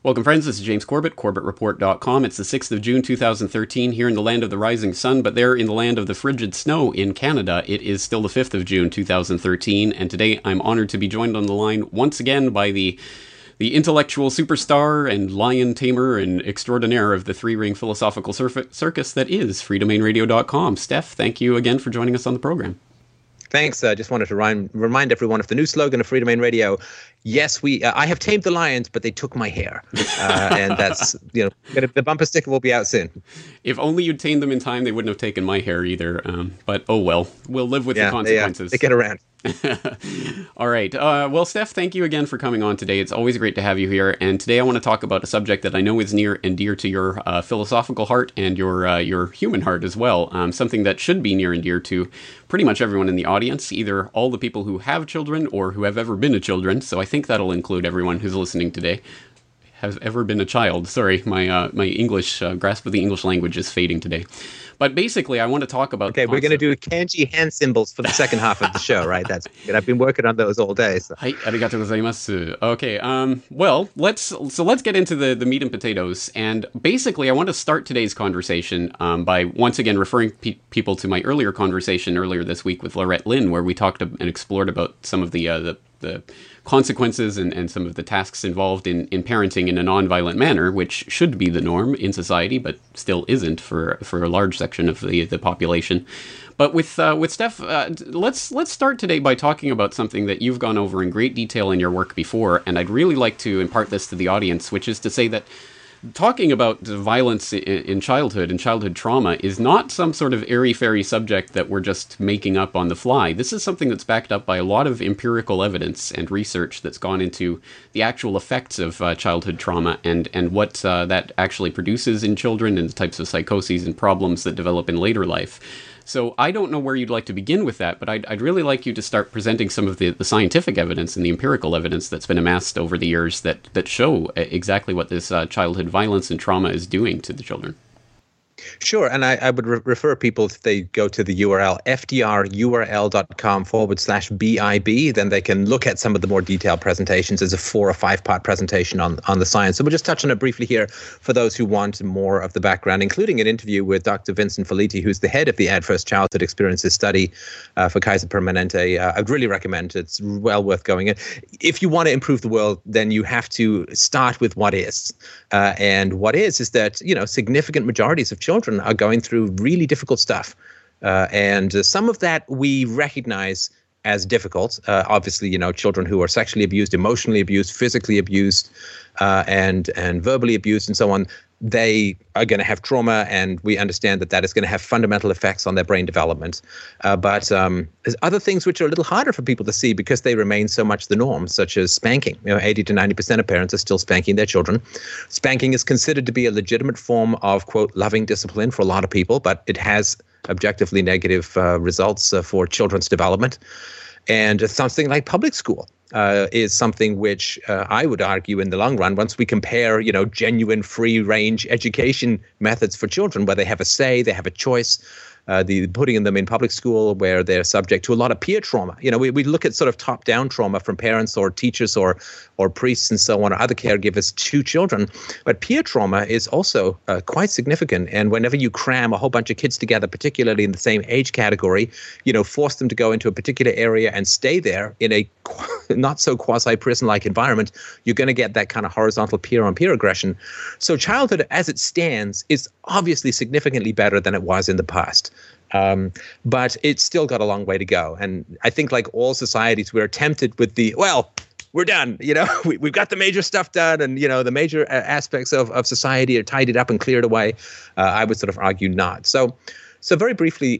Welcome, friends. This is James Corbett, CorbettReport.com. It's the 6th of June, 2013, here in the land of the rising sun, but there in the land of the frigid snow in Canada, it is still the 5th of June, 2013, and today I'm honored to be joined on the line once again by the intellectual superstar and lion tamer and extraordinaire of the three-ring philosophical circus that is freedomainradio.com. Steph, thank you again for joining us on the program. Thanks. I just wanted to remind everyone of the new slogan of Free Domain Radio. Yes, I have tamed the lions, but they took my hair. And that's, the bumper sticker will be out soon. If only you'd tamed them in time, they wouldn't have taken my hair either. But oh well, we'll live with the consequences. They get around. All right. Well, Steph, thank you again for coming on today. It's always great to have you here. And today I want to talk about a subject that I know is near and dear to your philosophical heart and your human heart as well. Something that should be near and dear to pretty much everyone in the audience, either all the people who have children or who have ever been a children. So I think that'll include everyone who's listening today. Has ever been a child. Sorry, my English grasp of the English language is fading today. But basically, I want to talk about... Okay, we're going to do kanji hand symbols for the second half of the show, right? That's good. I've been working on those all day. So. Hi, arigatou gozaimasu. Okay, well, let's get into the meat and potatoes. And basically, I want to start today's conversation by once again referring people to my earlier conversation earlier this week with Laurette Lynn, where we talked and explored about some of the consequences and some of the tasks involved in parenting in a non-violent manner, which should be the norm in society, but still isn't for a large section of the population. But with Steph, let's start today by talking about something that you've gone over in great detail in your work before, and I'd really like to impart this to the audience, which is to say that talking about violence in childhood and childhood trauma is not some sort of airy-fairy subject that we're just making up on the fly. This is something that's backed up by a lot of empirical evidence and research that's gone into the actual effects of childhood trauma and what that actually produces in children and the types of psychoses and problems that develop in later life. So I don't know where you'd like to begin with that, but I'd really like you to start presenting some of the scientific evidence and the empirical evidence that's been amassed over the years that show exactly what this childhood violence and trauma is doing to the children. Sure. And I would refer people, if they go to the URL, fdrurl.com/BIB, then they can look at some of the more detailed presentations. There's a 4 or 5 part presentation on the science. So we'll just touch on it briefly here for those who want more of the background, including an interview with Dr. Vincent Felitti, who's the head of the Adverse Childhood Experiences Study for Kaiser Permanente. I'd really recommend it. It's well worth going in. If you want to improve the world, then you have to start with what is. And what is that, significant majorities of children are going through really difficult stuff. And some of that we recognize as difficult. Obviously, children who are sexually abused, emotionally abused, physically abused, and verbally abused and so on, they are going to have trauma, and we understand that is going to have fundamental effects on their brain development. But there's other things which are a little harder for people to see because they remain so much the norm, such as spanking. 80 to 90% of parents are still spanking their children. Spanking is considered to be a legitimate form of, quote, loving discipline for a lot of people, but it has objectively negative results for children's development. And something like public school is something which I would argue in the long run, once we compare, genuine free-range education methods for children where they have a say, they have a choice, the putting them in public school where they're subject to a lot of peer trauma. We look at sort of top-down trauma from parents or teachers or priests and so on, or other caregivers to children. But peer trauma is also quite significant. And whenever you cram a whole bunch of kids together, particularly in the same age category, force them to go into a particular area and stay there in a not so quasi-prison-like environment, you're going to get that kind of horizontal peer-on-peer aggression. So childhood, as it stands, is obviously significantly better than it was in the past. But it's still got a long way to go. And I think like all societies, we're tempted with we're done. We've got the major stuff done, and, the major aspects of society are tidied up and cleared away. I would sort of argue not. So very briefly,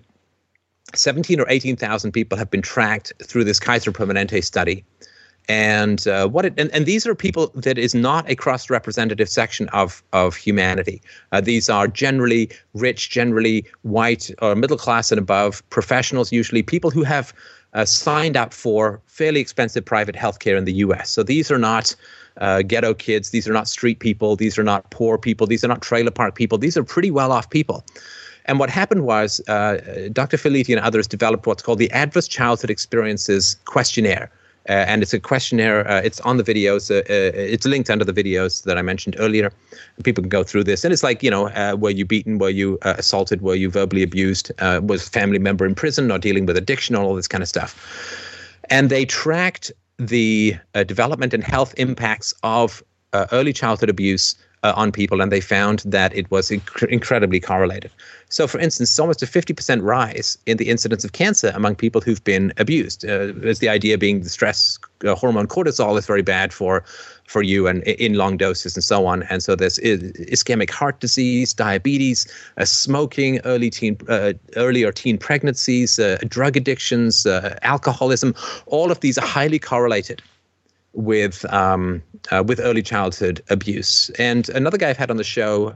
17 or 18,000 people have been tracked through this Kaiser Permanente study. And these are people that is not a cross-representative section of humanity. These are generally rich, generally white or middle class and above, professionals usually, people who have signed up for fairly expensive private health care in the U.S. So these are not ghetto kids. These are not street people. These are not poor people. These are not trailer park people. These are pretty well-off people. And what happened was Dr. Felitti and others developed what's called the Adverse Childhood Experiences Questionnaire. And it's a questionnaire. It's on the videos. It's linked under the videos that I mentioned earlier. People can go through this. And it's like, were you beaten? Were you assaulted? Were you verbally abused? Was a family member in prison or dealing with addiction? All this kind of stuff. And they tracked the development and health impacts of early childhood abuse on people, and they found that it was incredibly correlated. So, for instance, it's almost a 50% rise in the incidence of cancer among people who've been abused. There's the idea being the stress hormone cortisol is very bad for you and in long doses and so on. And so there's ischemic heart disease, diabetes, smoking, early or teen pregnancies, drug addictions, alcoholism. All of these are highly correlated with early childhood abuse. And another guy I've had on the show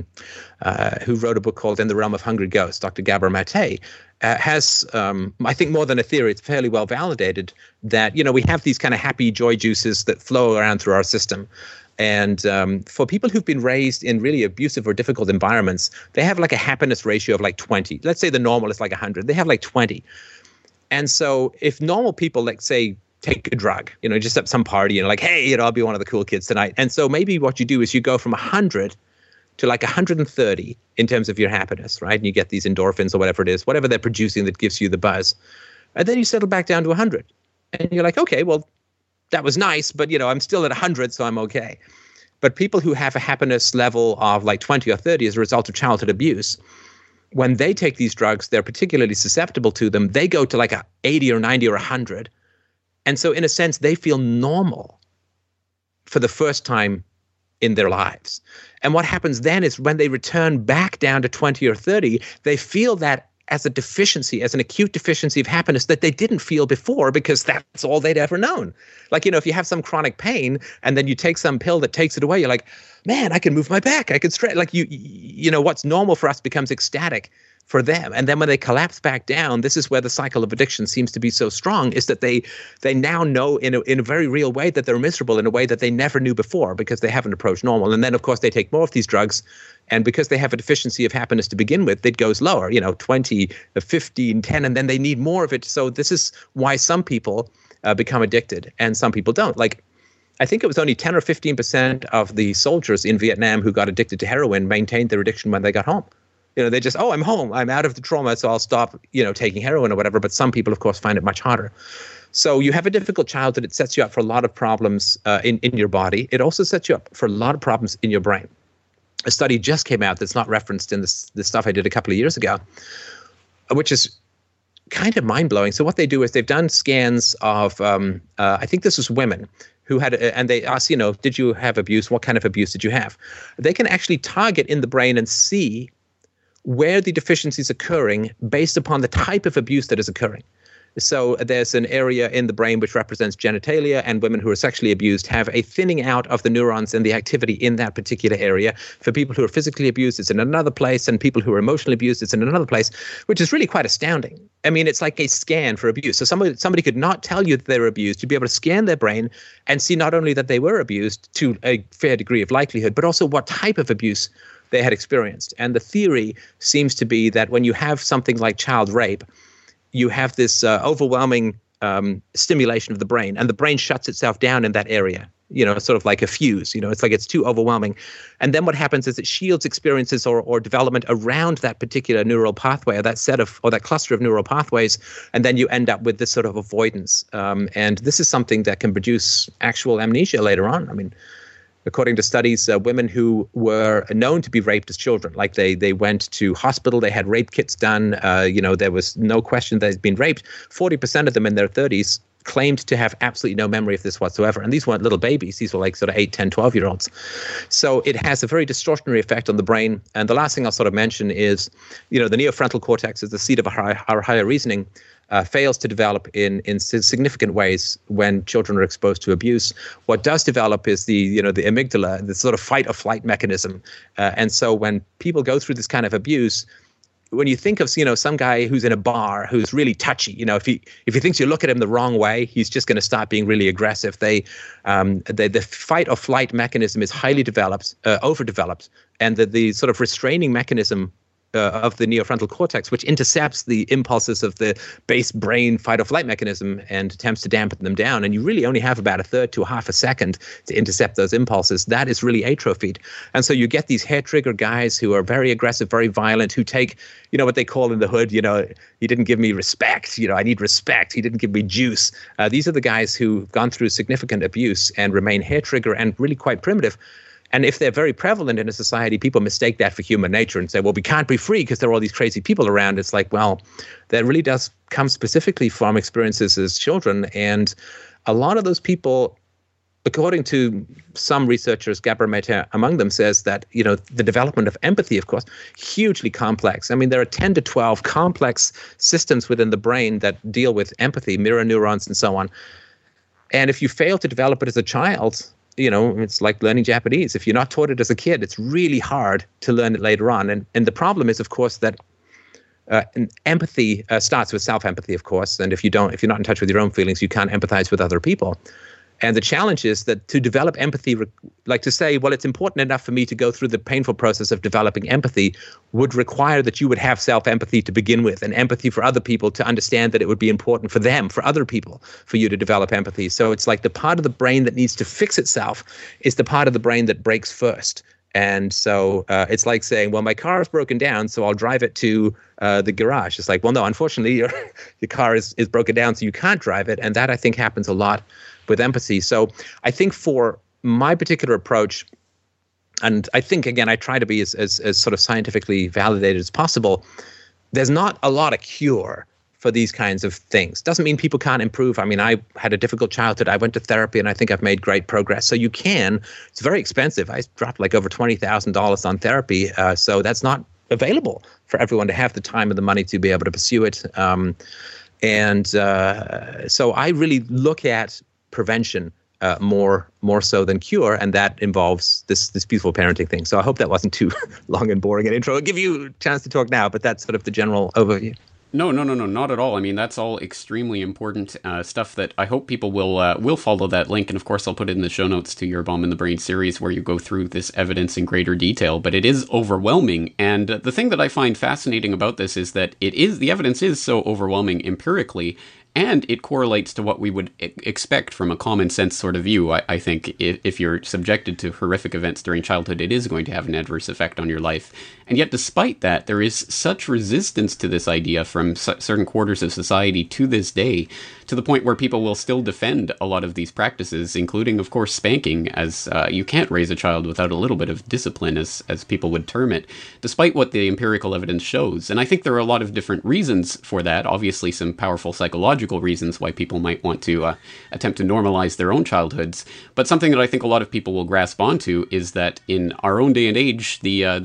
who wrote a book called In the Realm of Hungry Ghosts, Dr. Gabor Mate, has, I think more than a theory, it's fairly well validated that, we have these kind of happy joy juices that flow around through our system. And for people who've been raised in really abusive or difficult environments, they have like a happiness ratio of like 20. Let's say the normal is like 100. They have like 20. And so if normal people, like say, take a drug, just at some party and like, hey, I'll be one of the cool kids tonight. And so maybe what you do is you go from 100 to like 130 in terms of your happiness, right? And you get these endorphins or whatever it is, whatever they're producing that gives you the buzz. And then you settle back down to 100. And you're like, okay, well, that was nice, but I'm still at 100, so I'm okay. But people who have a happiness level of like 20 or 30 as a result of childhood abuse, when they take these drugs, they're particularly susceptible to them. They go to like a 80 or 90 or 100. And so in a sense, they feel normal for the first time in their lives. And what happens then is when they return back down to 20 or 30, they feel that as a deficiency, as an acute deficiency of happiness that they didn't feel before because that's all they'd ever known. Like, if you have some chronic pain and then you take some pill that takes it away, you're like, man, I can move my back. I can stretch. Like what's normal for us becomes ecstatic for them. And then when they collapse back down, this is where the cycle of addiction seems to be so strong, is that they now know in a very real way that they're miserable in a way that they never knew before because they haven't approached normal. And then, of course, they take more of these drugs. And because they have a deficiency of happiness to begin with, it goes lower, 20, 15, 10, and then they need more of it. So this is why some people become addicted and some people don't. Like, I think it was only 10 or 15% of the soldiers in Vietnam who got addicted to heroin maintained their addiction when they got home. They just, I'm home. I'm out of the trauma, so I'll stop, taking heroin or whatever. But some people, of course, find it much harder. So you have a difficult childhood. It sets you up for a lot of problems in your body. It also sets you up for a lot of problems in your brain. A study just came out that's not referenced in this stuff I did a couple of years ago, which is kind of mind-blowing. So what they do is they've done scans of, I think this was women, who had, and they ask, did you have abuse? What kind of abuse did you have? They can actually target in the brain and see where the deficiency is occurring based upon the type of abuse that is occurring. So there's an area in the brain which represents genitalia, and women who are sexually abused have a thinning out of the neurons and the activity in that particular area. For people who are physically abused, it's in another place, and people who are emotionally abused, it's in another place, which is really quite astounding. I mean, it's like a scan for abuse. So somebody could not tell you that they were abused. You'd be able to scan their brain and see not only that they were abused to a fair degree of likelihood, but also what type of abuse they had experienced. And the theory seems to be that when you have something like child rape, you have this overwhelming stimulation of the brain, and the brain shuts itself down in that area, sort of like a fuse, it's like it's too overwhelming. And then what happens is it shields experiences or development around that particular neural pathway, or that set of, or that cluster of neural pathways. And then you end up with this sort of avoidance. And this is something that can produce actual amnesia later on. I mean, according to studies, women who were known to be raped as children, like they went to hospital, they had rape kits done, there was no question they'd been raped. 40% of them in their 30s claimed to have absolutely no memory of this whatsoever. And these weren't little babies. These were like sort of 8, 10, 12-year-olds. So it has a very distortionary effect on the brain. And the last thing I'll sort of mention is, the neofrontal cortex is the seat of our higher reasoning. Fails to develop in significant ways when children are exposed to abuse. What does develop is the amygdala, the sort of fight or flight mechanism. And so when people go through this kind of abuse, when you think of some guy who's in a bar who's really touchy, if he thinks you look at him the wrong way, he's just going to start being really aggressive. The fight or flight mechanism is highly developed, overdeveloped, and the sort of restraining mechanism of the neofrontal cortex, which intercepts the impulses of the base brain fight or flight mechanism and attempts to dampen them down. And you really only have about a third to a half a second to intercept those impulses. That is really atrophied. And so you get these hair trigger guys who are very aggressive, very violent, who take, what they call in the hood, he didn't give me respect. I need respect. He didn't give me juice. These are the guys who've gone through significant abuse and remain hair trigger and really quite primitive. And if they're very prevalent in a society, people mistake that for human nature and say, well, we can't be free because there are all these crazy people around. It's like, well, that really does come specifically from experiences as children. And a lot of those people, according to some researchers, Gabor Mate among them, says that, the development of empathy, of course, hugely complex. I mean, there are 10 to 12 complex systems within the brain that deal with empathy, mirror neurons and so on. And if you fail to develop it as a child, it's like learning Japanese. If you're not taught it as a kid, it's really hard to learn it later on. And the problem is, of course, that empathy starts with self-empathy, of course. And if you're not in touch with your own feelings, you can't empathize with other people. And the challenge is that to develop empathy, like to say, well, it's important enough for me to go through the painful process of developing empathy would require that you would have self-empathy to begin with, and empathy for other people to understand that it would be important for them, for other people, for you to develop empathy. So it's like the part of the brain that needs to fix itself is the part of the brain that breaks first. And so it's like saying, well, my car is broken down, so I'll drive it to the garage. It's like, well, no, unfortunately, your car is broken down, so you can't drive it. And that, I think, happens a lot with empathy. So I think for my particular approach, and I think, again, I try to be as sort of scientifically validated as possible, there's not a lot of cure for these kinds of things. Doesn't mean people can't improve. I mean, I had a difficult childhood. I went to therapy, and I think I've made great progress. So you can. It's very expensive. I dropped like over $20,000 on therapy. So that's not available for everyone to have the time and the money to be able to pursue it. So I really look at prevention more so than cure, and that involves this beautiful parenting thing. So I hope that wasn't too long and boring an intro. I'll give you a chance to talk now, but that's sort of the general overview. No, not at all. I mean, that's all extremely important stuff that I hope people will follow that link. And of course, I'll put it in the show notes to your Bomb in the Brain series where you go through this evidence in greater detail. But it is overwhelming. And the thing that I find fascinating about this is that the evidence is so overwhelming empirically, and it correlates to what we would expect from a common sense sort of view. I think if you're subjected to horrific events during childhood, it is going to have an adverse effect on your life. And yet, despite that, there is such resistance to this idea from certain quarters of society to this day, to the point where people will still defend a lot of these practices, including, of course, spanking, as you can't raise a child without a little bit of discipline, as people would term it, despite what the empirical evidence shows. And I think there are a lot of different reasons for that. Obviously, some powerful psychological reasons why people might want to attempt to normalize their own childhoods. But something that I think a lot of people will grasp onto is that in our own day and age,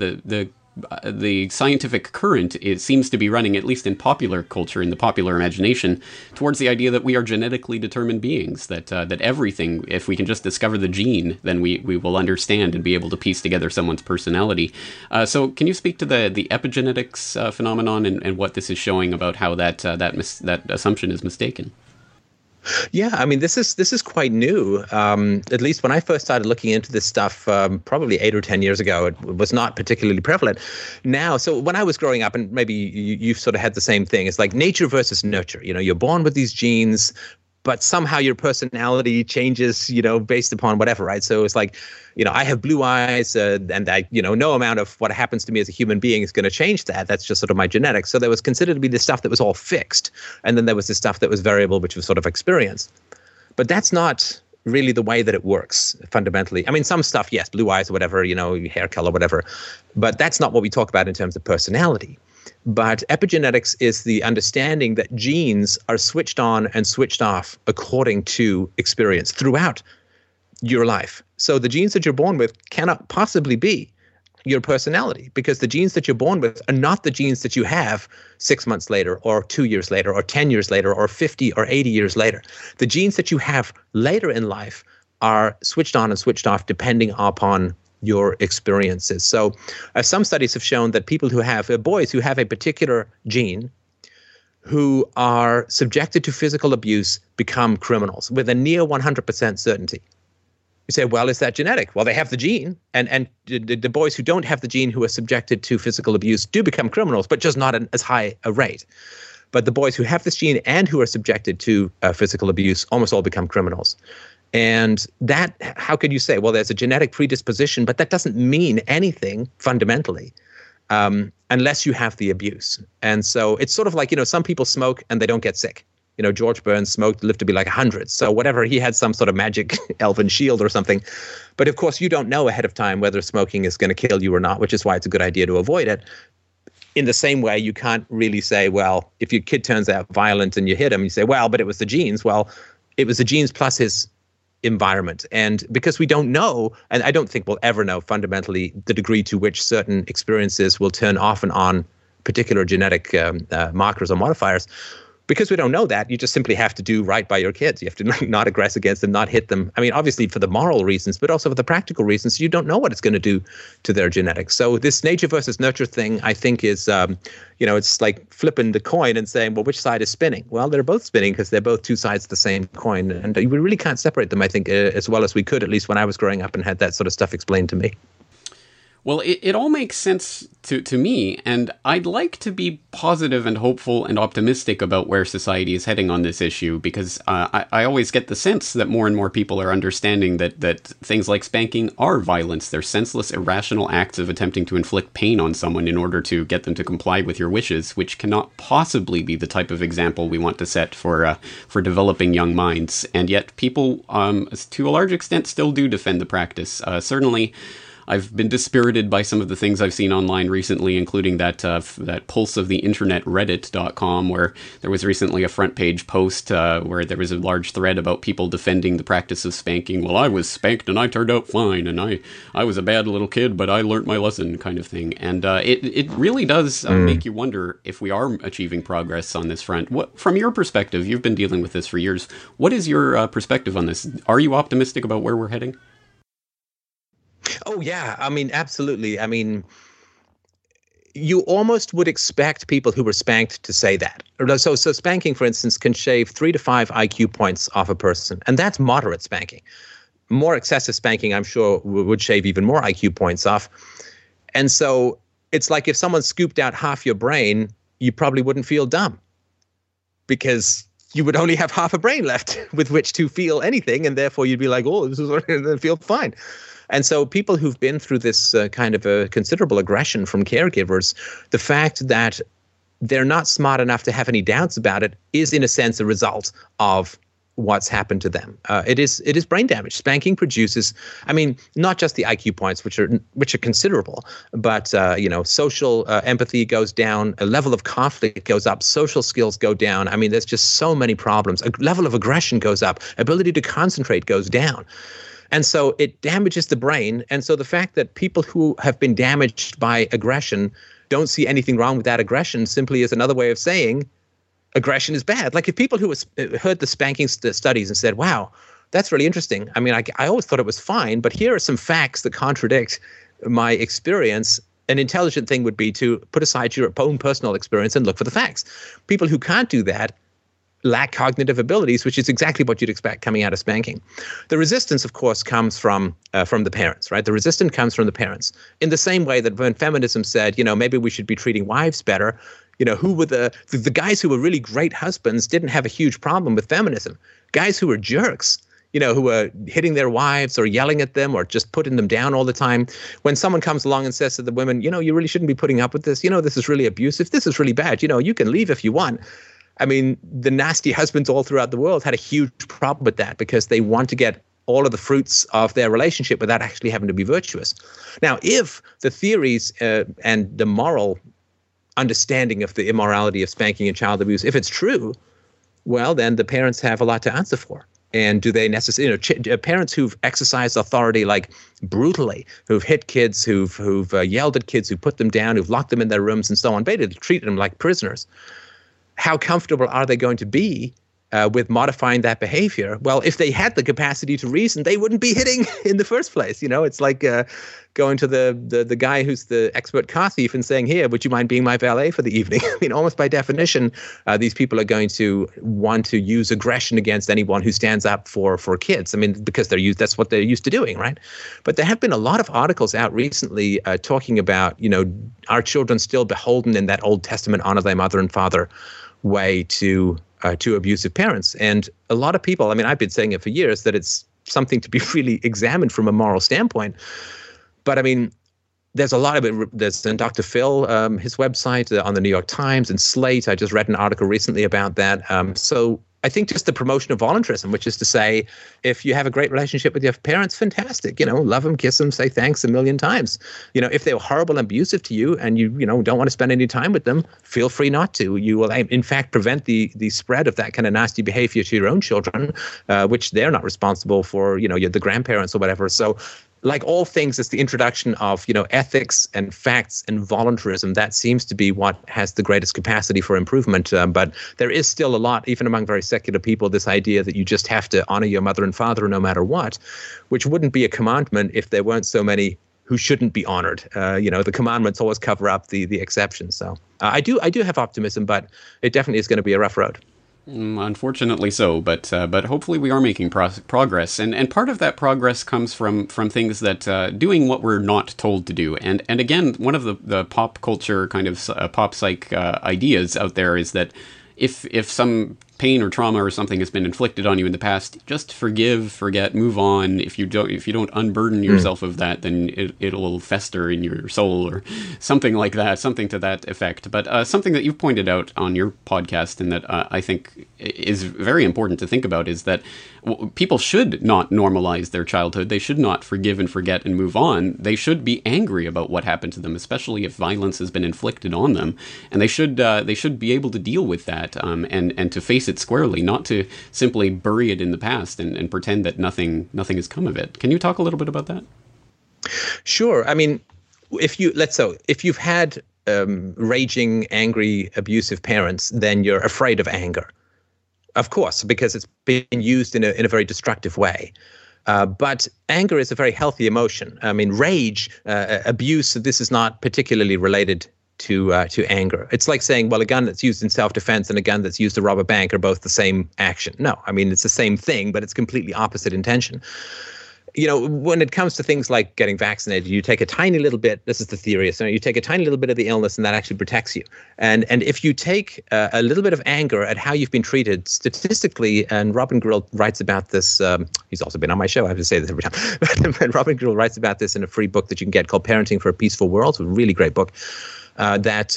the scientific current, it seems to be running, at least in popular culture, in the popular imagination, towards the idea that we are genetically determined beings, that everything, if we can just discover the gene, then we will understand and be able to piece together someone's personality. So can you speak to the epigenetics phenomenon and what this is showing about how that assumption is mistaken? Yeah, I mean, this is quite new. At least when I first started looking into this stuff, probably 8 or 10 years ago, it was not particularly prevalent. Now, so when I was growing up, and maybe you've sort of had the same thing, it's like nature versus nurture. You're born with these genes, but somehow your personality changes, based upon whatever, right? So it's like, I have blue eyes, and I, no amount of what happens to me as a human being is going to change that. That's just sort of my genetics. So there was considered to be this stuff that was all fixed, and then there was this stuff that was variable, which was sort of experienced. But that's not really the way that it works fundamentally. I mean, some stuff, yes, blue eyes or whatever, hair color, whatever, but that's not what we talk about in terms of personality. But epigenetics is the understanding that genes are switched on and switched off according to experience throughout your life. So the genes that you're born with cannot possibly be your personality, because the genes that you're born with are not the genes that you have 6 months later or 2 years later or 10 years later or 50 or 80 years later. The genes that you have later in life are switched on and switched off depending upon your experiences. So some studies have shown that people who have boys who have a particular gene who are subjected to physical abuse become criminals with a near 100% certainty. You say, well, is that genetic? Well, they have the gene, and the boys who don't have the gene who are subjected to physical abuse do become criminals, but just not as high a rate. But the boys who have this gene and who are subjected to physical abuse almost all become criminals. And that, how could you say, well, there's a genetic predisposition, but that doesn't mean anything fundamentally unless you have the abuse. And so it's sort of like, some people smoke and they don't get sick. George Burns smoked, lived to be like 100. So whatever, he had some sort of magic elven shield or something. But of course, you don't know ahead of time whether smoking is going to kill you or not, which is why it's a good idea to avoid it. In the same way, you can't really say, well, if your kid turns out violent and you hit him, you say, well, but it was the genes. Well, it was the genes plus his environment. And because we don't know, and I don't think we'll ever know fundamentally the degree to which certain experiences will turn off and on particular genetic markers or modifiers, because we don't know that, you just simply have to do right by your kids. You have to not aggress against them, not hit them. I mean, obviously for the moral reasons, but also for the practical reasons. You don't know what it's going to do to their genetics. So this nature versus nurture thing, I think, is, it's like flipping the coin and saying, well, which side is spinning? Well, they're both spinning because they're both two sides of the same coin. And we really can't separate them, I think, as well as we could, at least when I was growing up and had that sort of stuff explained to me. Well, it all makes sense to me, and I'd like to be positive and hopeful and optimistic about where society is heading on this issue, because I always get the sense that more and more people are understanding that things like spanking are violence. They're senseless, irrational acts of attempting to inflict pain on someone in order to get them to comply with your wishes, which cannot possibly be the type of example we want to set for developing young minds. And yet people, to a large extent, still do defend the practice. Certainly, I've been dispirited by some of the things I've seen online recently, including that pulse of the internet, reddit.com, where there was recently a front page post where there was a large thread about people defending the practice of spanking. Well, I was spanked and I turned out fine, and I was a bad little kid, but I learnt my lesson, kind of thing. And it really does make you wonder if we are achieving progress on this front. What, from your perspective, you've been dealing with this for years, what is your perspective on this? Are you optimistic about where we're heading? Oh, yeah. I mean, absolutely. I mean, you almost would expect people who were spanked to say that. So spanking, for instance, can shave 3 to 5 IQ points off a person. And that's moderate spanking. More excessive spanking, I'm sure, would shave even more IQ points off. And so it's like if someone scooped out half your brain, you probably wouldn't feel dumb, because you would only have half a brain left with which to feel anything. And therefore, you'd be like, oh, this is what I feel fine. And so people who've been through this kind of a considerable aggression from caregivers, the fact that they're not smart enough to have any doubts about it is, in a sense, a result of what's happened to them. It is brain damage. Spanking produces, I mean, not just the IQ points, which are considerable, but social empathy goes down, a level of conflict goes up, social skills go down. I mean, there's just so many problems. A level of aggression goes up, ability to concentrate goes down. And so it damages the brain. And so the fact that people who have been damaged by aggression don't see anything wrong with that aggression simply is another way of saying aggression is bad. Like if people who heard the spanking studies and said, wow, that's really interesting. I mean, I always thought it was fine, but here are some facts that contradict my experience. An intelligent thing would be to put aside your own personal experience and look for the facts. People who can't do that lack cognitive abilities, which is exactly what you'd expect coming out of spanking. The resistance, of course, comes from the parents, right? The resistance comes from the parents. In the same way that when feminism said, maybe we should be treating wives better, who were the guys who were really great husbands didn't have a huge problem with feminism. Guys who were jerks, who were hitting their wives or yelling at them or just putting them down all the time. When someone comes along and says to the women, you really shouldn't be putting up with this. This is really abusive. This is really bad. You can leave if you want. I mean, the nasty husbands all throughout the world had a huge problem with that because they want to get all of the fruits of their relationship without actually having to be virtuous. Now, if the theories and the moral understanding of the immorality of spanking and child abuse, if it's true, well, then the parents have a lot to answer for. And do they necessarily, parents who've exercised authority like brutally, who've hit kids, who've yelled at kids, who put them down, who've locked them in their rooms and so on, basically treated them like prisoners. How comfortable are they going to be with modifying that behavior. Well, if they had the capacity to reason, they wouldn't be hitting in the first place. It's like going to the guy who's the expert car thief and saying, here, would you mind being my valet for the evening? I mean, almost by definition, these people are going to want to use aggression against anyone who stands up for kids. I mean, because that's what they're used to doing, right? But there have been a lot of articles out recently talking about, are children still beholden in that Old Testament honor thy mother and father way to abusive parents? And a lot of people, I mean, I've been saying it for years, that it's something to be really examined from a moral standpoint. But I mean, there's a lot of it. There's Dr. Phil, his website on the New York Times and Slate. I just read an article recently about that. So I think just the promotion of voluntarism, which is to say, if you have a great relationship with your parents, fantastic. Love them, kiss them, say thanks a million times. If they're horrible and abusive to you and you don't want to spend any time with them, feel free not to. You will, in fact, prevent the spread of that kind of nasty behavior to your own children, which they're not responsible for, you're the grandparents or whatever. So like all things, it's the introduction of, ethics and facts and voluntarism. That seems to be what has the greatest capacity for improvement. But there is still a lot, even among very secular people, this idea that you just have to honor your mother and father no matter what, which wouldn't be a commandment if there weren't so many who shouldn't be honored. The commandments always cover up the exceptions. So I do have optimism, but it definitely is going to be a rough road. Unfortunately so, but hopefully we are making progress, and part of that progress comes from things that doing what we're not told to do, and again, one of the pop culture kind of pop psych ideas out there is that if some pain or trauma or something has been inflicted on you in the past, just forgive, forget, move on. If you don't unburden yourself of that, then it'll fester in your soul or something like that, something to that effect. But something that you've pointed out on your podcast and that I think is very important to think about is that people should not normalize their childhood. They should not forgive and forget and move on. They should be angry about what happened to them, especially if violence has been inflicted on them. And they should be able to deal with that and to face it squarely, not to simply bury it in the past and pretend that nothing has come of it. Can you talk a little bit about that? Sure. I mean, if you've had raging, angry, abusive parents, then you're afraid of anger. Of course, because it's being used in a very destructive way. But anger is a very healthy emotion. I mean, rage, abuse, this is not particularly related to anger. It's like saying, well, a gun that's used in self-defense and a gun that's used to rob a bank are both the same action. No, I mean, it's the same thing, but it's completely opposite intention. When it comes to things like getting vaccinated, you take a tiny little bit, this is the theory, so you take a tiny little bit of the illness and that actually protects you. And if you take a little bit of anger at how you've been treated statistically, and Robin Grill writes about this, he's also been on my show, I have to say this every time, but Robin Grill writes about this in a free book that you can get called Parenting for a Peaceful World. It's a really great book, that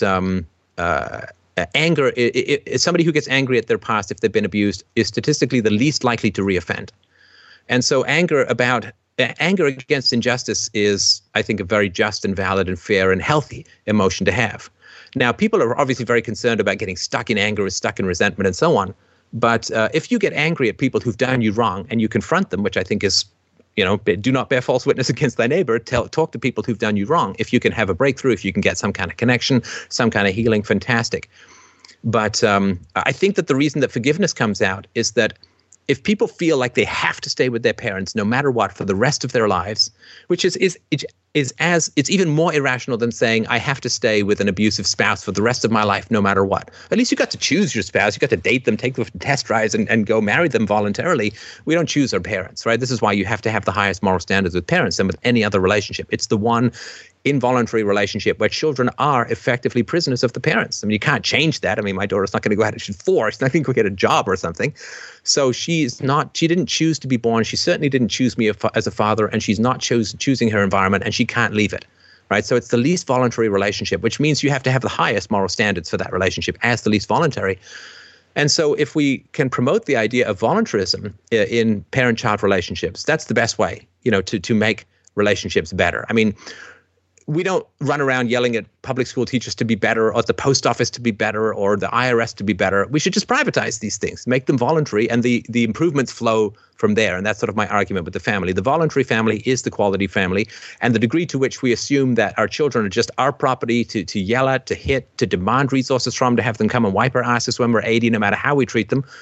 anger, somebody who gets angry at their past if they've been abused is statistically the least likely to reoffend. And so anger against injustice is, I think, a very just and valid and fair and healthy emotion to have. Now, people are obviously very concerned about getting stuck in anger or stuck in resentment and so on. But if you get angry at people who've done you wrong and you confront them, which I think is, do not bear false witness against thy neighbor, talk to people who've done you wrong. If you can have a breakthrough, if you can get some kind of connection, some kind of healing, fantastic. But I think that the reason that forgiveness comes out is that if people feel like they have to stay with their parents no matter what for the rest of their lives, which is it's even more irrational than saying I have to stay with an abusive spouse for the rest of my life no matter what. At least you got to choose your spouse, you got to date them, take them for test drives and go marry them voluntarily. We don't choose our parents, right? This is why you have to have the highest moral standards with parents than with any other relationship. It's the one involuntary relationship where children are effectively prisoners of the parents. I mean, you can't change that. I mean, my daughter's not going to go out, she's 4, she's not going to go get a job or something. So she didn't choose to be born. She certainly didn't choose me as a father, and she's not choosing her environment, and she can't leave it, right? So it's the least voluntary relationship, which means you have to have the highest moral standards for that relationship as the least voluntary. And so if we can promote the idea of voluntarism in parent-child relationships, that's the best way, to make relationships better. I mean, we don't run around yelling at public school teachers to be better or the post office to be better or the IRS to be better. We should just privatize these things, make them voluntary, and the improvements flow from there. And that's sort of my argument with the family. The voluntary family is the quality family, and the degree to which we assume that our children are just our property to yell at, to hit, to demand resources from, to have them come and wipe our asses when we're 80, no matter how we treat them,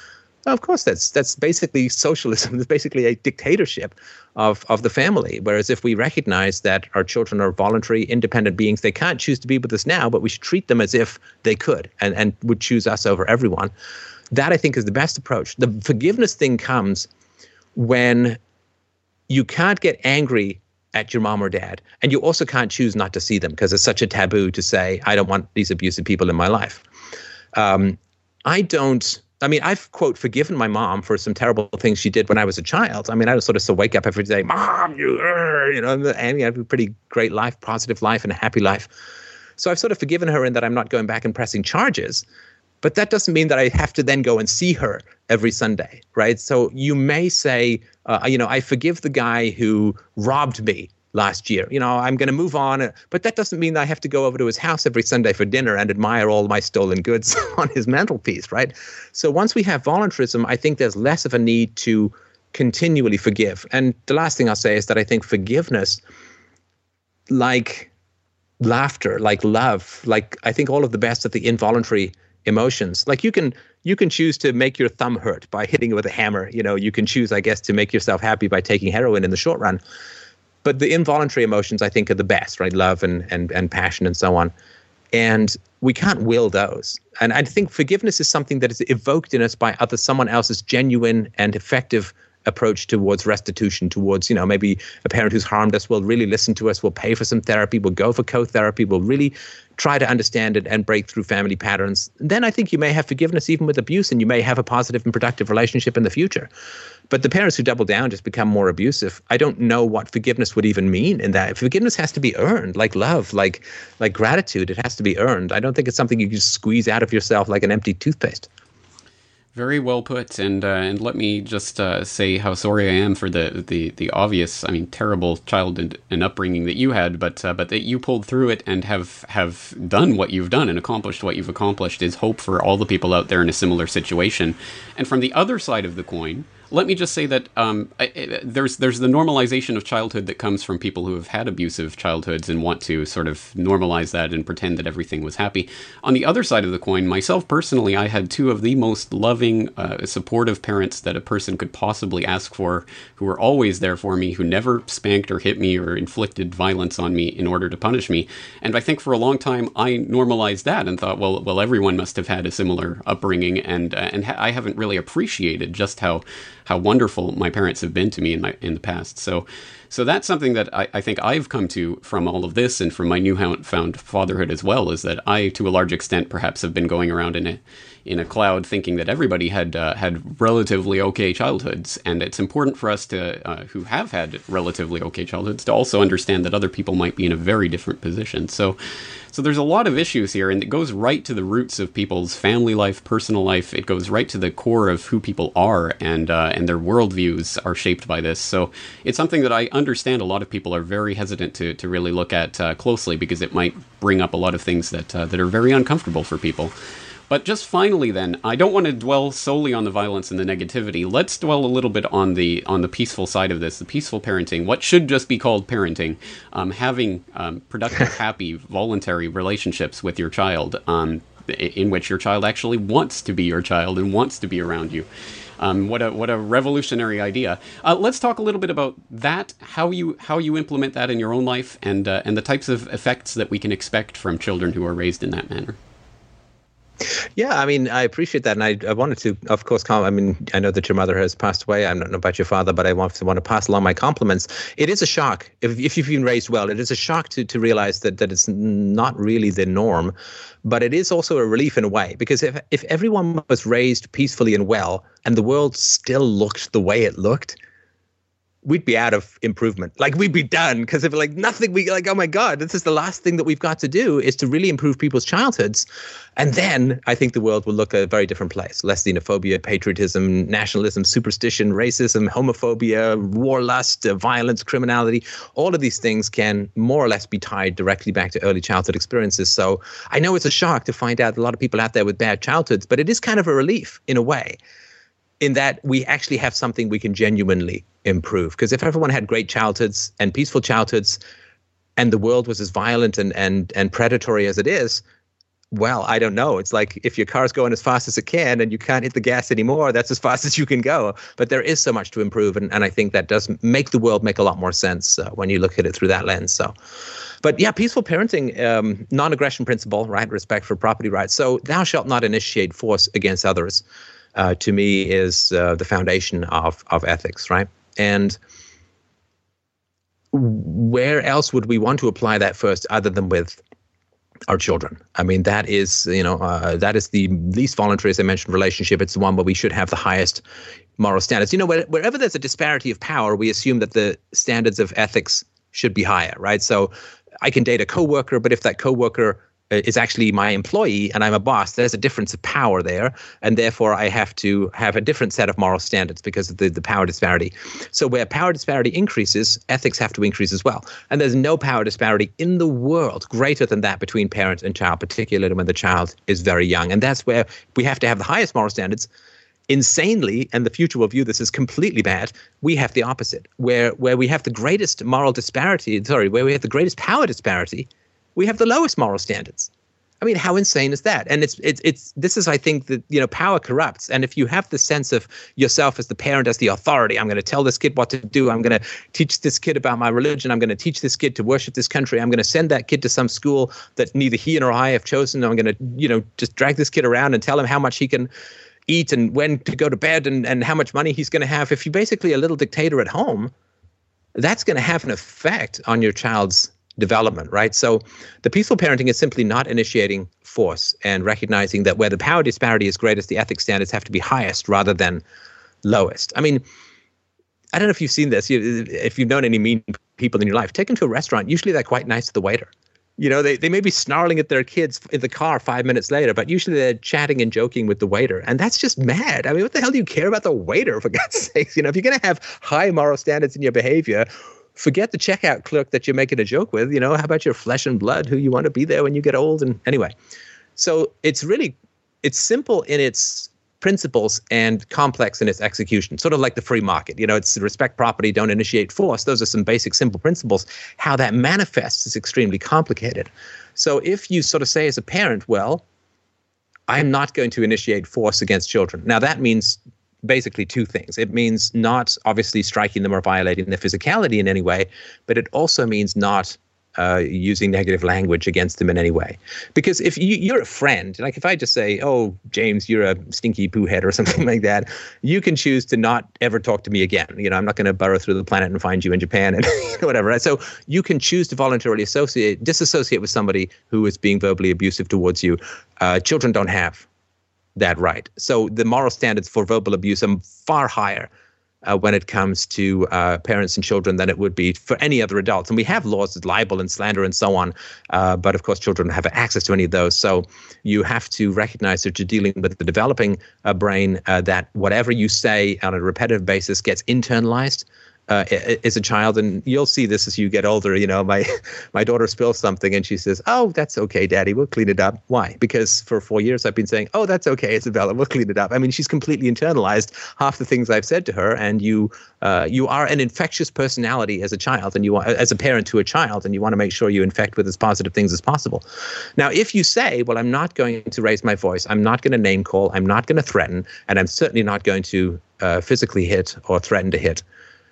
Of course, that's basically socialism. It's basically a dictatorship of the family. Whereas if we recognize that our children are voluntary, independent beings, they can't choose to be with us now, but we should treat them as if they could and would choose us over everyone. That, I think, is the best approach. The forgiveness thing comes when you can't get angry at your mom or dad, and you also can't choose not to see them because it's such a taboo to say, I don't want these abusive people in my life. I've, quote, forgiven my mom for some terrible things she did when I was a child. I mean, I was sort of wake up every day, Mom, and I have a pretty great life, positive life, and a happy life. So I've sort of forgiven her in that I'm not going back and pressing charges. But that doesn't mean that I have to then go and see her every Sunday, right? So you may say, I forgive the guy who robbed me last year. I'm going to move on. But that doesn't mean that I have to go over to his house every Sunday for dinner and admire all my stolen goods on his mantelpiece, right? So once we have voluntarism, I think there's less of a need to continually forgive. And the last thing I'll say is that I think forgiveness, like laughter, like love, like I think all of the best of the involuntary emotions, like you can choose to make your thumb hurt by hitting it with a hammer. You can choose, I guess, to make yourself happy by taking heroin in the short run. But the involuntary emotions, I think, are the best, right? Love and passion and so on. And we can't will those. And I think forgiveness is something that is evoked in us by someone else's genuine and effective approach towards restitution, towards, maybe a parent who's harmed us will really listen to us, will pay for some therapy, will go for co-therapy, will really try to understand it and break through family patterns. Then I think you may have forgiveness even with abuse, and you may have a positive and productive relationship in the future. But the parents who double down just become more abusive. I don't know what forgiveness would even mean in that. Forgiveness has to be earned, like love, like gratitude. It has to be earned. I don't think it's something you can just squeeze out of yourself like an empty toothpaste. Very well put, and let me just say how sorry I am for the obvious, terrible childhood and upbringing that you had, but that you pulled through it and have done what you've done and accomplished what you've accomplished is hope for all the people out there in a similar situation. And from the other side of the coin, let me just say that there's the normalization of childhood that comes from people who have had abusive childhoods and want to sort of normalize that and pretend that everything was happy. On the other side of the coin, myself personally, I had two of the most loving, supportive parents that a person could possibly ask for, who were always there for me, who never spanked or hit me or inflicted violence on me in order to punish me. And I think for a long time I normalized that and thought, well, everyone must have had a similar upbringing, and I haven't really appreciated just how wonderful my parents have been to me in the past. So that's something that I think I've come to from all of this and from my newfound fatherhood as well, is that I, to a large extent, perhaps have been going around in a cloud thinking that everybody had relatively okay childhoods. And it's important for us to who have had relatively okay childhoods to also understand that other people might be in a very different position. So there's a lot of issues here, and it goes right to the roots of people's family life, personal life. It goes right to the core of who people are, and their worldviews are shaped by this. So it's something that I understand a lot of people are very hesitant to really look at closely, because it might bring up a lot of things that are very uncomfortable for people. But just finally then, I don't want to dwell solely on the violence and the negativity. Let's dwell a little bit on the peaceful side of this, the peaceful parenting, what should just be called parenting, having productive, happy, voluntary relationships with your child, in which your child actually wants to be your child and wants to be around you. What a revolutionary idea. Let's talk a little bit about that, how you implement that in your own life, and the types of effects that we can expect from children who are raised in that manner. Yeah, I appreciate that. And I wanted to, of course, I know that your mother has passed away. I don't know about your father, but I want to pass along my compliments. It is a shock. If you've been raised well, it is a shock to realize that it's not really the norm. But it is also a relief in a way, because if everyone was raised peacefully and well, and the world still looked the way it looked, we'd be out of improvement. Like, we'd be done, because if nothing, oh my God, this is the last thing that we've got to do, is to really improve people's childhoods. And then I think the world will look a very different place. Less xenophobia, patriotism, nationalism, superstition, racism, homophobia, war lust, violence, criminality. All of these things can more or less be tied directly back to early childhood experiences. So I know it's a shock to find out a lot of people out there with bad childhoods, but it is kind of a relief in a way, in that we actually have something we can genuinely improve. Because if everyone had great childhoods and peaceful childhoods, and the world was as violent and predatory as it is, Well, I don't know. It's like if your car's going as fast as it can and you can't hit the gas anymore, that's as fast as you can go. But there is so much to improve. And I think that does make the world make a lot more sense when you look at it through that lens. So, but yeah, peaceful parenting, non-aggression principle, right? Respect for property rights. So thou shalt not initiate force against others, to me, is the foundation of ethics, right? And where else would we want to apply that first other than with our children? I mean, that is, that is the least voluntary, as I mentioned, relationship. It's the one where we should have the highest moral standards. Wherever there's a disparity of power, we assume that the standards of ethics should be higher, right? So I can date a coworker, but if that coworker is actually my employee and I'm a boss, there's a difference of power there. And therefore, I have to have a different set of moral standards because of the power disparity. So where power disparity increases, ethics have to increase as well. And there's no power disparity in the world greater than that between parent and child, particularly when the child is very young. And that's where we have to have the highest moral standards. Insanely, and the future will view this as completely bad, we have the opposite. Where we have the greatest moral disparity, where we have the greatest power disparity, we have the lowest moral standards. I mean, how insane is that? And this is, I think, that, power corrupts. And if you have the sense of yourself as the parent, as the authority, I'm going to tell this kid what to do. I'm going to teach this kid about my religion. I'm going to teach this kid to worship this country. I'm going to send that kid to some school that neither he nor I have chosen. I'm going to, just drag this kid around and tell him how much he can eat and when to go to bed and how much money he's going to have. If you're basically a little dictator at home, that's going to have an effect on your child's development, right? So the peaceful parenting is simply not initiating force and recognizing that where the power disparity is greatest, the ethics standards have to be highest rather than lowest. I mean, I don't know if you've seen this. If you've known any mean people in your life, take them to a restaurant. Usually they're quite nice to the waiter. They may be snarling at their kids in the car 5 minutes later, but usually they're chatting and joking with the waiter. And that's just mad. I mean, what the hell do you care about the waiter, for God's sakes? If you're going to have high moral standards in your behavior, forget the checkout clerk that you're making a joke with. How about your flesh and blood, who you want to be there when you get old? And anyway, so it's simple in its principles and complex in its execution, sort of like the free market. It's respect property, don't initiate force. Those are some basic, simple principles. How that manifests is extremely complicated. So if you sort of say as a parent, well, I'm not going to initiate force against children. Now, that means basically two things. It means not obviously striking them or violating their physicality in any way, but it also means not using negative language against them in any way. Because if you're a friend, like if I just say, oh, James, you're a stinky poo head or something like that, you can choose to not ever talk to me again. I'm not going to burrow through the planet and find you in Japan and whatever. Right? So you can choose to voluntarily disassociate with somebody who is being verbally abusive towards you. Children don't have that right. So the moral standards for verbal abuse are far higher when it comes to parents and children than it would be for any other adults. And we have laws of libel and slander and so on, but of course children don't have access to any of those. So you have to recognize that you're dealing with the developing brain, that whatever you say on a repetitive basis gets internalized as a child. And you'll see this as you get older. My daughter spills something and she says, oh, that's okay, Daddy, we'll clean it up. Why? Because for 4 years I've been saying, oh, that's okay, Isabella, we'll clean it up. I mean, she's completely internalized half the things I've said to her. And you are an infectious personality as a child, and as a parent to a child, and you want to make sure you infect with as positive things as possible. Now, if you say, well, I'm not going to raise my voice, I'm not going to name call, I'm not going to threaten, and I'm certainly not going to physically hit or threaten to hit,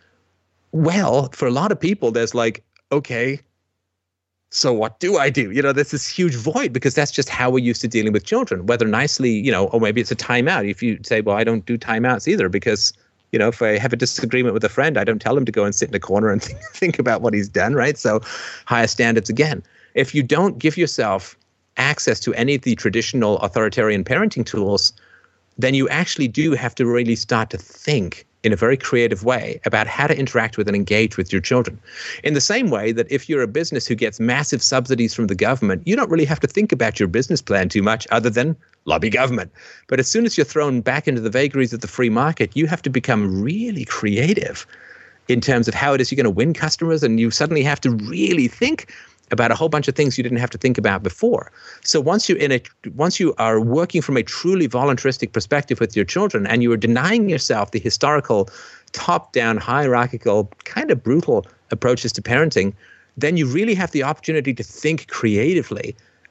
well, for a lot of people, there's like, okay, so what do I do? There's this huge void because that's just how we're used to dealing with children, whether nicely, or maybe it's a timeout. If you say, well, I don't do timeouts either because, if I have a disagreement with a friend, I don't tell him to go and sit in a corner and think about what he's done, right? So higher standards again. If you don't give yourself access to any of the traditional authoritarian parenting tools, then you actually do have to really start to think in a very creative way about how to interact with and engage with your children. In the same way that if you're a business who gets massive subsidies from the government, you don't really have to think about your business plan too much other than lobby government. But as soon as you're thrown back into the vagaries of the free market, you have to become really creative in terms of how it is you're going to win customers, and you suddenly have to really think about a whole bunch of things you didn't have to think about before. So once you are working from a truly voluntaristic perspective with your children, and you are denying yourself the historical, top-down, hierarchical, kind of brutal approaches to parenting, then you really have the opportunity to think creatively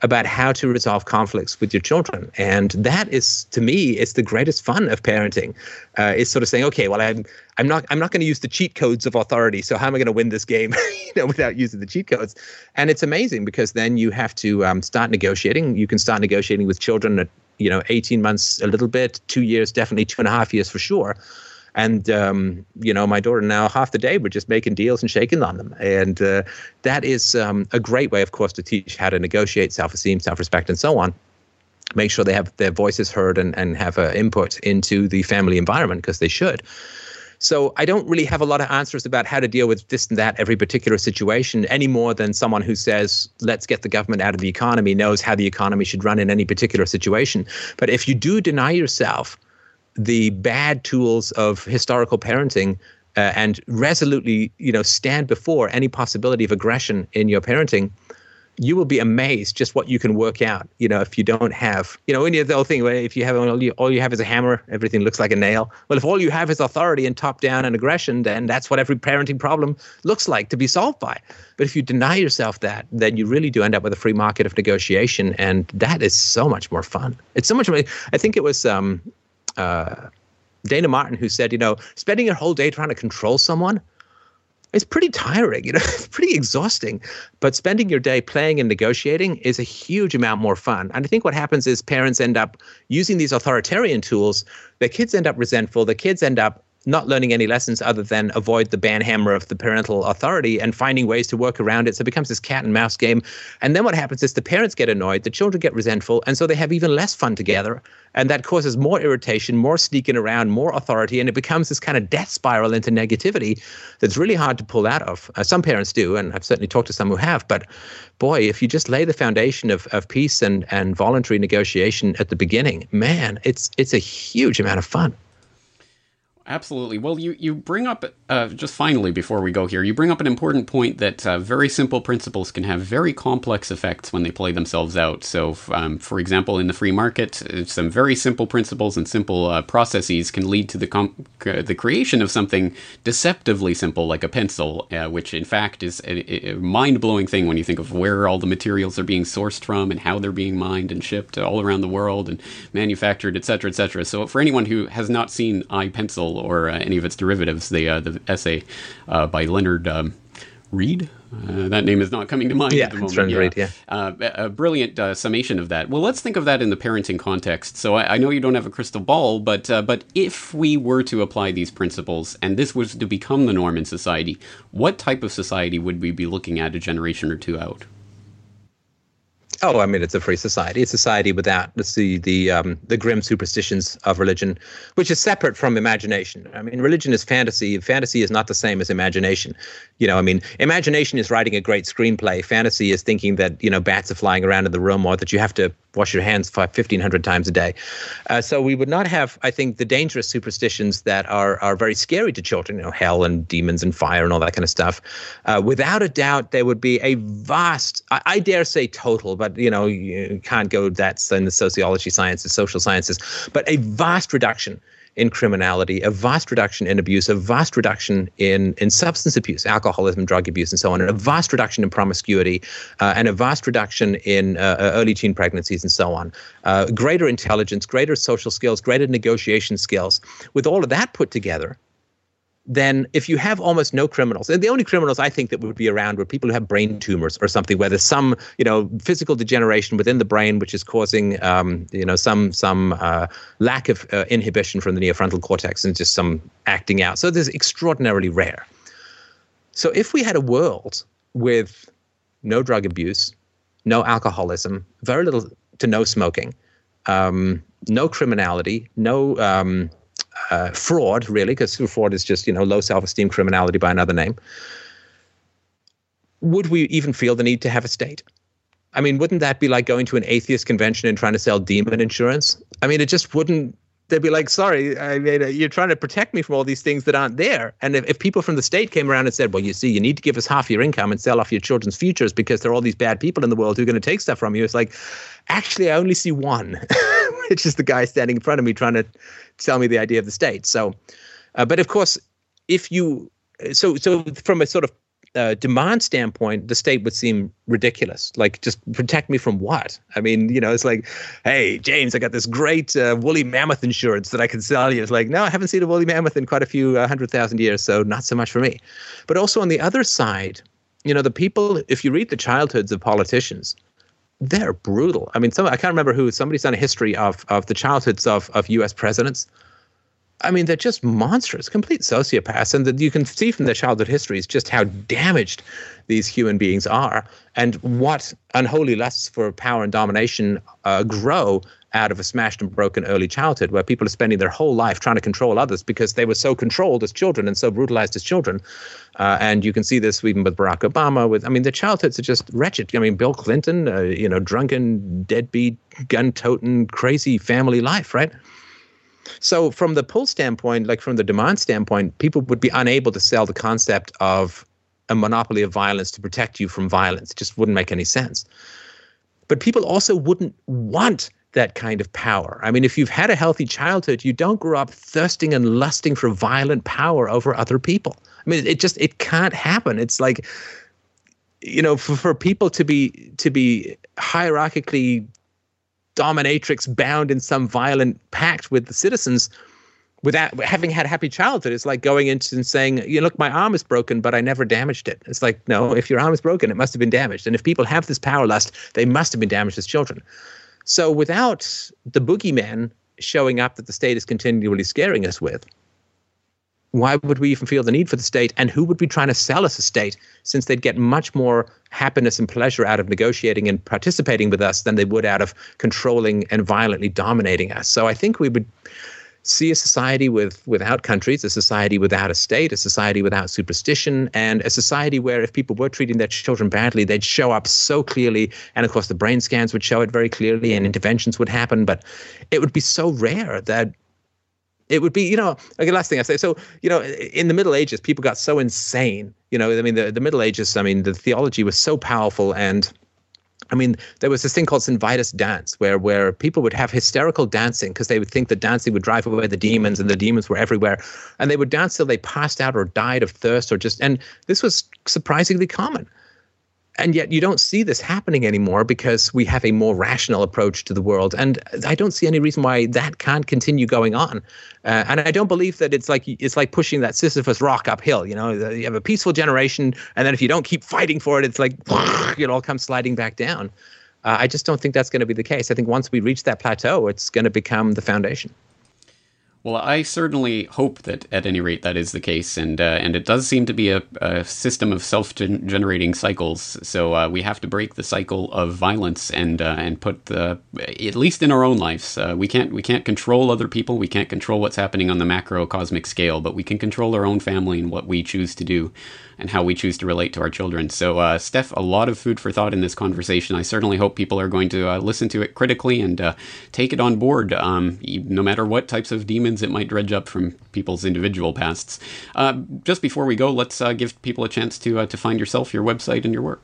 about how to resolve conflicts with your children. And that is, to me, it's the greatest fun of parenting. It's sort of saying, okay, well, I'm not going to use the cheat codes of authority. So how am I going to win this game, without using the cheat codes? And it's amazing because then you have to start negotiating. You can start negotiating with children at 18 months, a little bit, 2 years, definitely 2.5 years for sure. And, my daughter now, half the day, we're just making deals and shaking on them. And that is a great way, of course, to teach how to negotiate self-esteem, self-respect, and so on. Make sure they have their voices heard and have input into the family environment, because they should. So I don't really have a lot of answers about how to deal with this and that, every particular situation, any more than someone who says, let's get the government out of the economy knows how the economy should run in any particular situation. But if you do deny yourself the bad tools of historical parenting and resolutely, stand before any possibility of aggression in your parenting, you will be amazed just what you can work out. If you don't have, when you the whole thing where if you have all you have is a hammer, everything looks like a nail. Well, if all you have is authority and top down and aggression, then that's what every parenting problem looks like to be solved by. But if you deny yourself that, then you really do end up with a free market of negotiation, and that is so much more fun. It's so much more. I think it was Dana Martin who said, spending your whole day trying to control someone, it's pretty tiring, it's pretty exhausting. But spending your day playing and negotiating is a huge amount more fun. And I think what happens is parents end up using these authoritarian tools. Their kids end up resentful. The kids end up not learning any lessons other than avoid the banhammer of the parental authority and finding ways to work around it. So it becomes this cat and mouse game. And then what happens is the parents get annoyed, the children get resentful, and so they have even less fun together. And that causes more irritation, more sneaking around, more authority, and it becomes this kind of death spiral into negativity that's really hard to pull out of. Some parents do, and I've certainly talked to some who have. But boy, if you just lay the foundation of peace and voluntary negotiation at the beginning, man, it's a huge amount of fun. Absolutely. Well, you bring up, just finally before we go here, you bring up an important point that very simple principles can have very complex effects when they play themselves out. So, for example, in the free market, some very simple principles and simple processes can lead to the creation of something deceptively simple like a pencil, which in fact is a mind-blowing thing when you think of where all the materials are being sourced from and how they're being mined and shipped all around the world and manufactured, et cetera, et cetera. So for anyone who has not seen iPencil or any of its derivatives, the essay by Leonard Read. That name is not coming to mind at the moment. Read, a brilliant summation of that. Well, let's think of that in the parenting context. So I know you don't have a crystal ball, but if we were to apply these principles and this was to become the norm in society, what type of society would we be looking at a generation or two out? Oh, I mean, it's a free society. It's a society without the grim superstitions of religion, which is separate from imagination. I mean, religion is fantasy. Fantasy is not the same as imagination. Imagination is writing a great screenplay. Fantasy is thinking that, bats are flying around in the room or that you have to wash your hands 1,500 times a day. So we would not have, I think, the dangerous superstitions that are very scary to children, hell and demons and fire and all that kind of stuff. Without a doubt, there would be a vast, I dare say total, but you can't go that's in the sociology sciences, social sciences, but a vast reduction in criminality, a vast reduction in abuse, a vast reduction in substance abuse, alcoholism, drug abuse, and so on, and a vast reduction in promiscuity, and a vast reduction in early teen pregnancies and so on. Greater intelligence, greater social skills, greater negotiation skills. With all of that put together, then if you have almost no criminals, and the only criminals I think that would be around were people who have brain tumors or something, where there's some, physical degeneration within the brain, which is causing, some lack of inhibition from the neofrontal cortex and just some acting out. So this is extraordinarily rare. So if we had a world with no drug abuse, no alcoholism, very little to no smoking, no criminality, no fraud, really, because fraud is just, low self-esteem criminality by another name. Would we even feel the need to have a state? I mean, wouldn't that be like going to an atheist convention and trying to sell demon insurance? I mean, it just wouldn't. They'd be like, sorry, I mean, you're trying to protect me from all these things that aren't there. And if people from the state came around and said, well, you see, you need to give us half your income and sell off your children's futures because there are all these bad people in the world who are going to take stuff from you. It's like, actually, I only see one, which is the guy standing in front of me trying to tell me the idea of the state. So, but of course, so from a sort of demand standpoint, the state would seem ridiculous. Like, just protect me from what? I mean, it's like, hey, James, I got this great woolly mammoth insurance that I can sell you. It's like, no, I haven't seen a woolly mammoth in quite a few 100,000 years, so not so much for me. But also on the other side, the people, if you read the childhoods of politicians, they're brutal. I mean, I can't remember who, somebody's done a history of the childhoods of U.S. presidents. I mean, they're just monstrous, complete sociopaths. And you can see from their childhood histories just how damaged these human beings are and what unholy lusts for power and domination grow out of a smashed and broken early childhood, where people are spending their whole life trying to control others because they were so controlled as children and so brutalized as children. And you can see this even with Barack Obama. Their childhoods are just wretched. I mean, Bill Clinton, drunken, deadbeat, gun-toting, crazy family life, right? So from the pull standpoint, like from the demand standpoint, people would be unable to sell the concept of a monopoly of violence to protect you from violence. It just wouldn't make any sense. But people also wouldn't want that kind of power. I mean, if you've had a healthy childhood, you don't grow up thirsting and lusting for violent power over other people. I mean, it can't happen. It's like, for people to be hierarchically dominatrix bound in some violent pact with the citizens without having had a happy childhood. It's like going into and saying, look, my arm is broken, but I never damaged it. It's like, no, if your arm is broken, it must have been damaged. And if people have this power lust, they must have been damaged as children. So without the boogeyman showing up that the state is continually scaring us with, why would we even feel the need for the state? And who would be trying to sell us a state, since they'd get much more happiness and pleasure out of negotiating and participating with us than they would out of controlling and violently dominating us? So I think we would see a society without countries, a society without a state, a society without superstition, and a society where if people were treating their children badly, they'd show up so clearly. And of course, the brain scans would show it very clearly and interventions would happen. But it would be so rare that it would be, like the last thing I say. So, in the Middle Ages, people got so insane. The Middle Ages, the theology was so powerful. And there was this thing called St. Vitus dance, where people would have hysterical dancing because they would think that dancing would drive away the demons, and the demons were everywhere. And they would dance till they passed out or died of thirst and this was surprisingly common. And yet you don't see this happening anymore because we have a more rational approach to the world. And I don't see any reason why that can't continue going on. And I don't believe that it's like pushing that Sisyphus rock uphill. You have a peaceful generation, and then if you don't keep fighting for it, it's like it all comes sliding back down. I just don't think that's going to be the case. I think once we reach that plateau, it's going to become the foundation. Well, I certainly hope that, at any rate, that is the case, and it does seem to be a system of self-generating cycles. So we have to break the cycle of violence and put at least in our own lives. We can't control other people. We can't control what's happening on the macrocosmic scale, but we can control our own family and what we choose to do and how we choose to relate to our children. So, Steph, a lot of food for thought in this conversation. I certainly hope people are going to listen to it critically and take it on board, no matter what types of demons it might dredge up from people's individual pasts. Just before we go, let's give people a chance to find yourself, your website, and your work.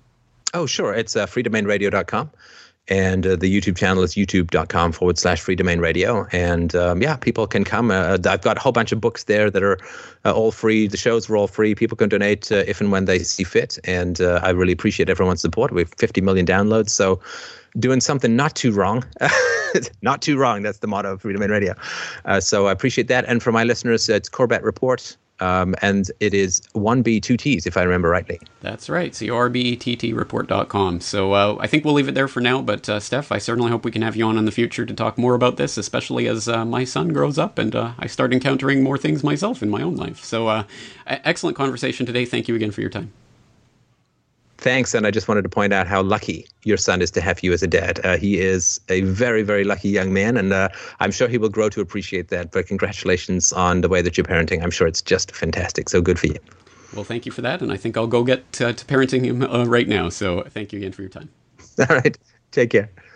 Oh, sure. It's freedomainradio.com. And the YouTube channel is youtube.com/freedomainradio. And people can come. I've got a whole bunch of books there that are all free. The shows are all free. People can donate if and when they see fit. And I really appreciate everyone's support. We have 50 million downloads. So doing something not too wrong. Not too wrong. That's the motto of Freedom Radio. So I appreciate that. And for my listeners, it's Corbett Report. And it is 1B, 2 T's, if I remember rightly. That's right. CORBETTreport.com. So I think we'll leave it there for now. But Steph, I certainly hope we can have you on in the future to talk more about this, especially as my son grows up and I start encountering more things myself in my own life. So excellent conversation today. Thank you again for your time. Thanks. And I just wanted to point out how lucky your son is to have you as a dad. He is a very, very lucky young man, and I'm sure he will grow to appreciate that. But congratulations on the way that you're parenting. I'm sure it's just fantastic. So good for you. Well, thank you for that. And I think I'll go get to parenting him right now. So thank you again for your time. All right. Take care.